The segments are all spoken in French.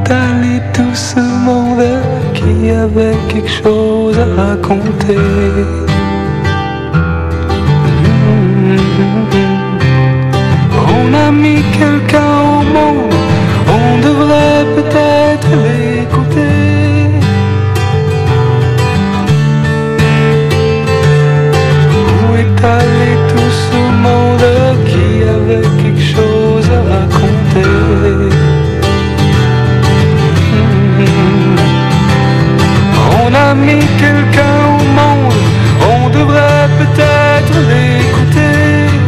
allé tout ce monde qui avait quelque chose à raconter? On a mis quelqu'un au monde, on devrait peut-être l'écouter. Où est allé tout ce monde qui avait quelque chose à raconter? On a mis quelqu'un au monde, on devrait peut-être l'écouter.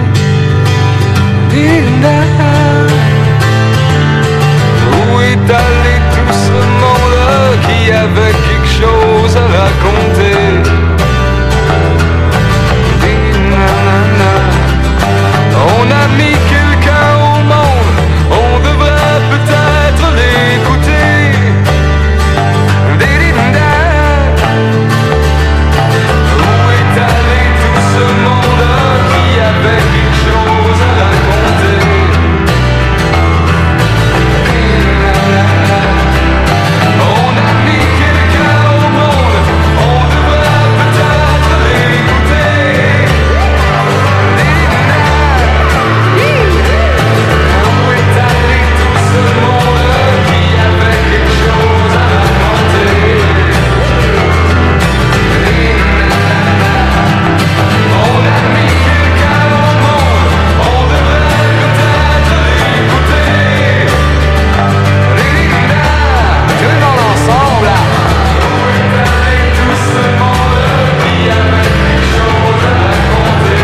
Où est allé tout ce monde qui avait quelque chose à raconter? On a mis quelqu'un au monde, on devrait peut-être l'écouter. Où est allé tout ce monde qui avait quelque chose à raconter? On a mis quelqu'un au monde, on devrait peut-être l'écouter. Où est allé tout ce monde qui avait quelque chose à raconter? On a mis quelqu'un au monde, on devrait peut-être l'écouter. Tout le monde ensemble là. Où est allé tout ce monde qui avait quelque chose à raconter?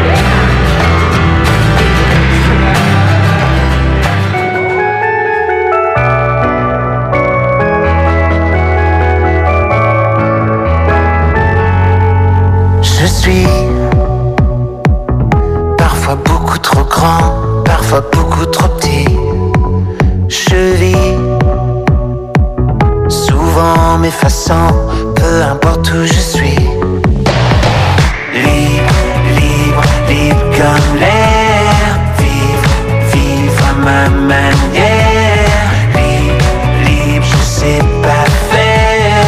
Je suis parfois beaucoup trop grand, parfois beaucoup trop petit. Je vis souvent m'effaçant, peu importe où je suis. Libre, libre, libre comme l'air. Vivre, vivre à ma manière. Libre, libre, je sais pas faire.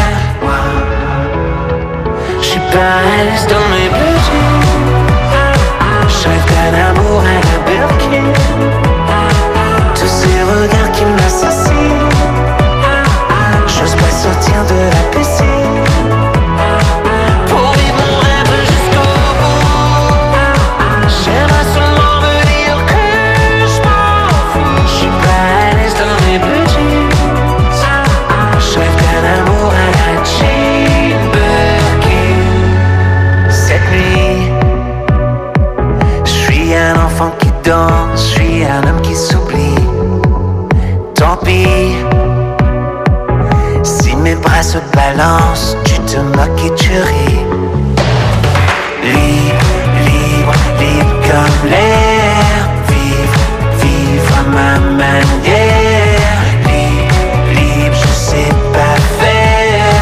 Je suis pas à l'aise dans mes blue jeans. Je rêve d'un amour à la Birkin. Tous ces regards qui m'assassinent. J'ose pas sortir de la piscine. Pour vivre mon rêve jusqu'au bout. J'aimerais seulement me dire que je m'en fous. Je suis pas à l'aise dans mes blue jeans. Je rêve d'un amour à la Jane Birkin. Cette nuit, je suis un enfant qui danse, je suis un homme qui s'oublie. Tant pis, si mes bras se balancent, tu te moques et tu ris. Libre, libre, libre comme l'air. Vivre, vivre à ma manière. Libre, libre, je sais pas faire.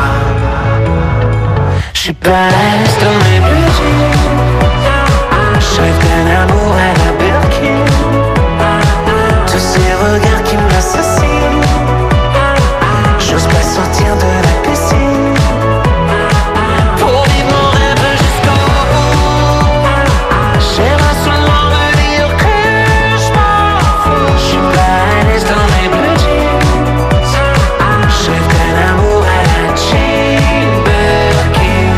Je suis pas à l'aise dans mes blue jeans. Je rêve d'un amour à la Birkin. Tous ces regards qui m'assassinent. J'ose pas sortir de la piscine. Pour vivre mon rêve jusqu'au bout. J'aimerais seulement me dire que je m'en fous. Je suis pas à l'aise dans mes blue jeans. Je rêve d'un amour à la Jane Birkin.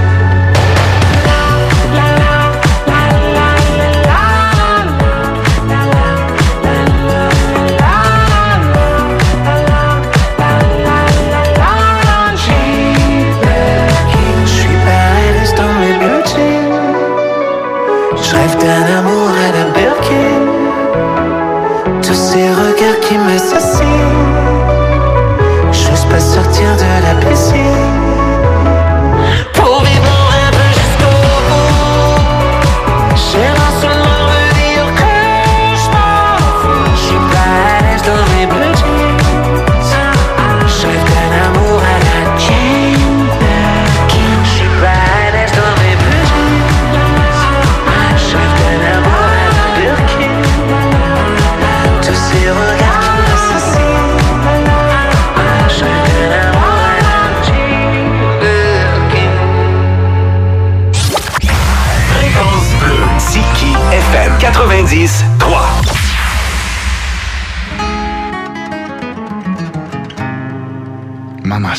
Je suis pas à l'aise dans mes blue jeans. Je rêve d'un amour à la Birkin. Tous ces regards qui m'assassinent. J'ose pas sortir de la piscine. Pour vivre mon rêve jusqu'au bout. J'aimerais seulement me dire que je m'en fous. Je suis pas à l'aise dans mes blue jeans. Je rêve d'un amour à la Jane Birkin. Je suis pas à l'aise dans mes blue jeans. Je rêve d'un amour à la Birkin. Tous ces regards qui m'assassinent.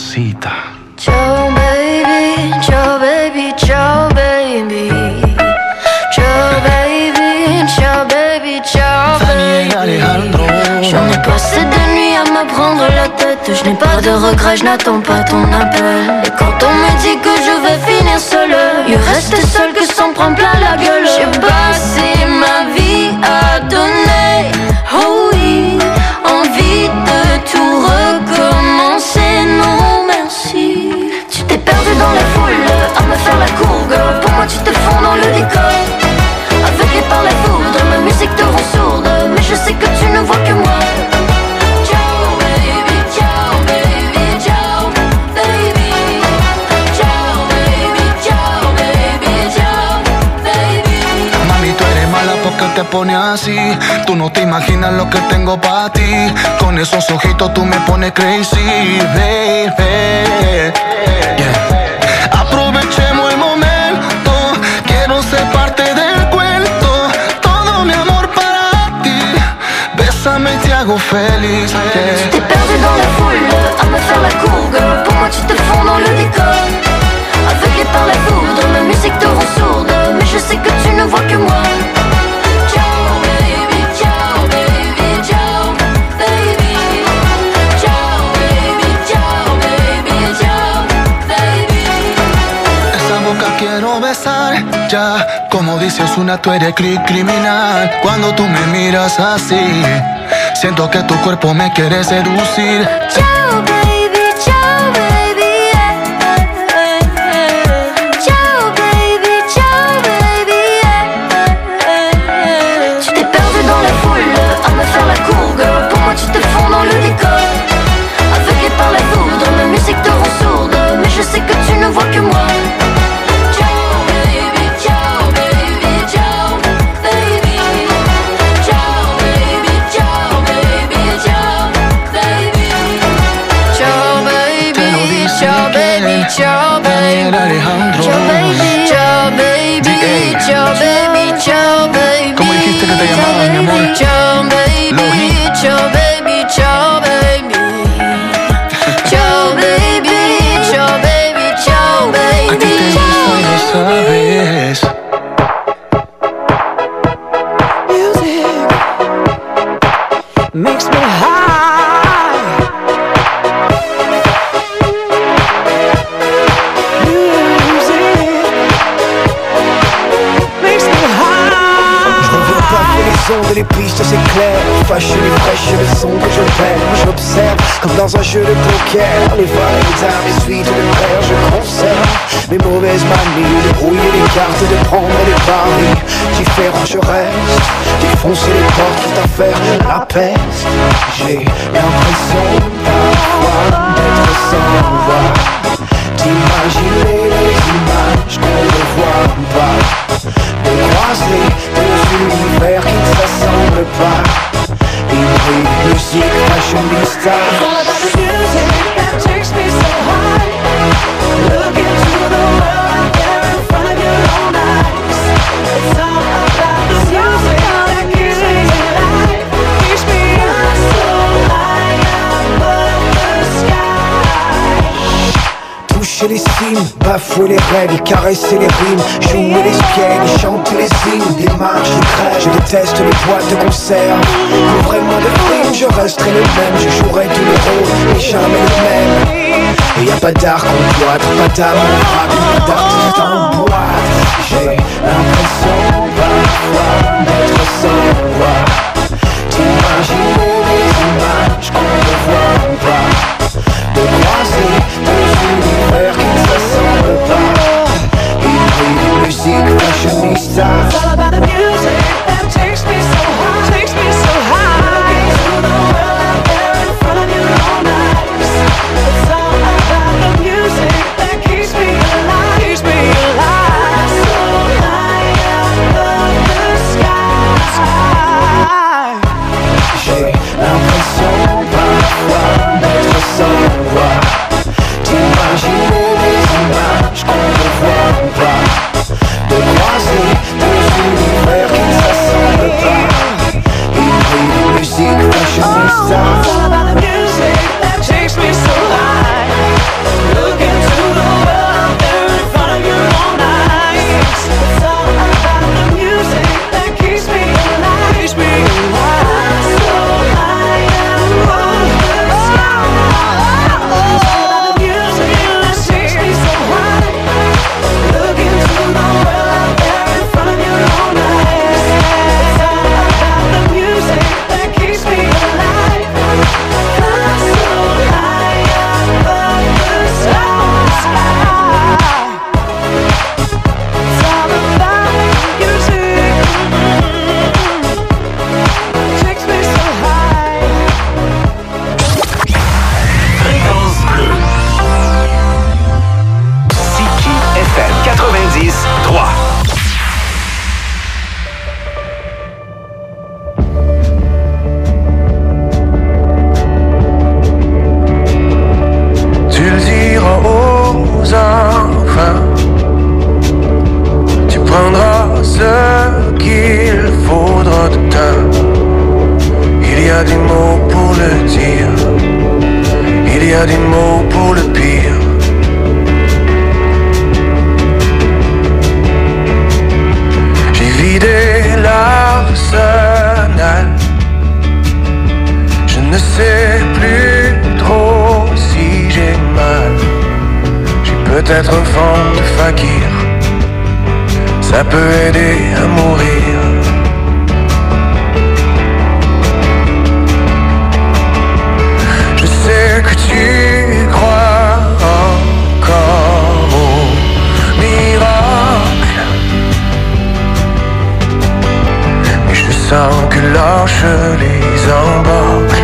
mamacita. Ciao baby, ciao baby, ciao baby. Ciao baby, ciao baby, ciao baby. J'en ai passé des nuits à me prendre la tête. Je n'ai pas de regrets, je n'attends pas ton appel. Et quand on me dit que je vais finir seule, mieux rester seul que s'en prendre plein la gueule. J'ai passé ma vie à donner, oh oui, envie de tout recommencer, non merci. Tu t'es perdu dans la foule, à me faire la cour, girl. Pour moi tu te fonds dans le décor. Aveuglé par la foudre, ma musique te rend sourde, mais je sais que tu ne vois que moi. Ciao baby, ciao baby, ciao baby. Ciao baby, ciao baby, ciao baby. Mami, tú eres mala porque te pones así. Tú no te imaginas lo que tengo para ti. Con esos ojitos tú me pones crazy, baby. Yeah. Aprovechemos el momento. Quiero ser parte del cuento. Todo mi amor para ti. Bésame y te hago feliz. Yeah. Tu t'es perdu dans la foule, à me faire la cour, girl. Pour moi tu te fonds dans le décor. Aveuglé par la foudre, ma musique te rend sourde, mais je sais que tu ne vois que moi. Ciao baby, ciao baby, ciao baby. Ciao baby, ciao baby, ciao baby. Esa boca quiero besar, ya. Como dice Ozuna, tú eres criminal. Cuando tú me miras así, siento que tu cuerpo me quiere seducir. Ciao baby, ciao baby, ciao baby, ciao baby. Tu t'es perdu dans la foule, à me faire la cour, girl. Pour moi tu te fonds dans le décor. Aveuglé par la foudre, ma musique te rend sourde, mais je sais que tu ne vois que moi. Ciao baby, ciao baby, ciao baby. Ciao baby, ciao baby, ciao baby. Ciao baby, ciao baby, ciao baby. Alejandro. Ciao baby, ciao baby, ciao baby, ciao baby. ¿Cómo dijiste que te llamabas, mi amor? Ciao baby, Logi. ciao baby, ciao baby. Ciao baby, ciao baby, ciao A ti te baby. gusta y lo sabes. Music makes me high. Music makes me high. Je reviens pas pour les ondes et les pistes, c'est clair. Fashion et fraîche, le son que je perds. J'observe comme dans un jeu de poker. Les vols, les armes, les suites de paires. Je conserve mes mauvaises manies de brouiller les cartes, de prendre les paris. Différent, je reste. Défoncer les portes, quitte à faire la peste. J'ai l'impression parfois d'être sans voix. D'imaginer les images qu'on ne voit pas. De croiser deux univers qui ne s'assemblent pas. Hybride, musique, fashionista. It's all about the music that takes me so high. Look into the world out there in front of your own eyes. It's all about the music that keeps me alive. Keeps me so high above the sky. Toucher les cimes, bafouer les règles, caresser les rimes, jouer les spiègles, chanter les hymnes, des marches, des crèches. Je déteste les boîtes de concert. Ouvrez-moi de primes, je resterai le même. Je jouerai tous les rôles, mais jamais le même. Et y a pas d'art qu'on cloître, pas d'amour, pas d'artiste en boîte. J'ai l'impression parfois d'être sans voix. D'imaginer les images qu'on ne voit pas. De croiser deux univers qui ne s'assemblent pas. Hybride, musique, fashionista. It's all about the music that takes me so high, takes me so high. Look into the world out there in front of your own eyes. It's all about the music that keeps me alive, keeps me alive. So high above the sky. a des mots pour le dire, il y a des mots pour le pire. J'ai vidé l'arsenal, je ne sais plus trop si j'ai mal. J'ai peut-être un fond de fakir, ça peut aider à mourir. Je sais que tu crois encore au miracle, mais je sens que l'arche les embâcle.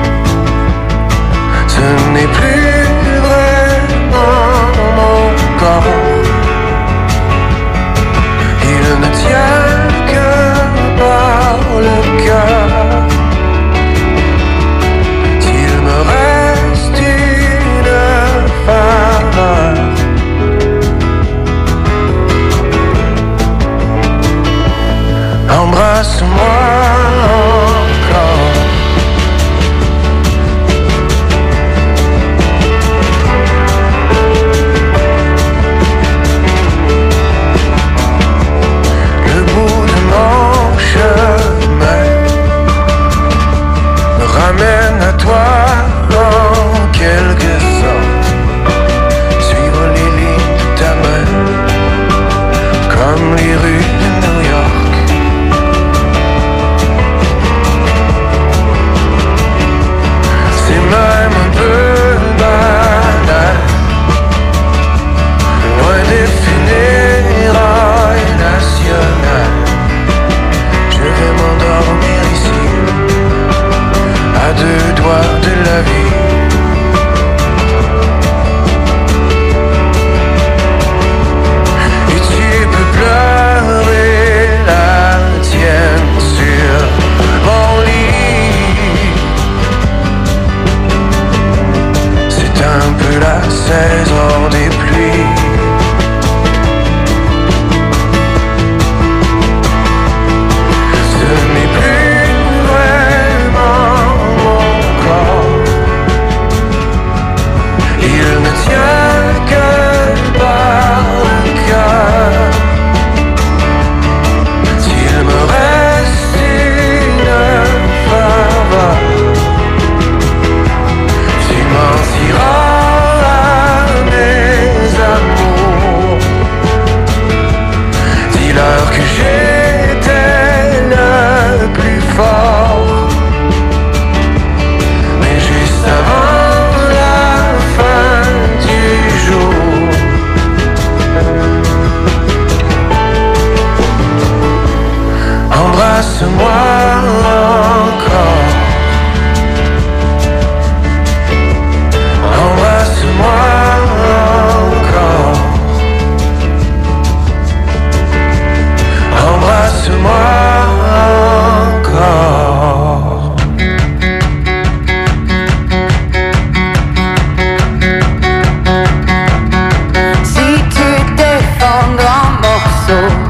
Ce n'est plus vraiment mon corps, il ne tient que par le cœur. S'il me reste une faveur, embrasse-moi encore. Le bout de mon chemin me ramène à toi en quelque sorte. Suivre les lignes de ta main comme les rues de New York. C'est même un peu banal, loin des funérailles nationales. Je vais m'endormir ici, à deux doigts de la vie. Et tu peux pleurer la tienne sur mon lit. C'est un peu la saison des pluies. Ce n'est plus vraiment mon corps, il ne tient que par le cœur. S'il me reste une faveur, tu mentiras à mes amours. Dis-leur que j'étais le plus fort, mais juste avant la fin du jour. Embrasse-moi encore. Embrasse-moi encore. Embrasse-moi encore. Si tu t'effondres en morceaux,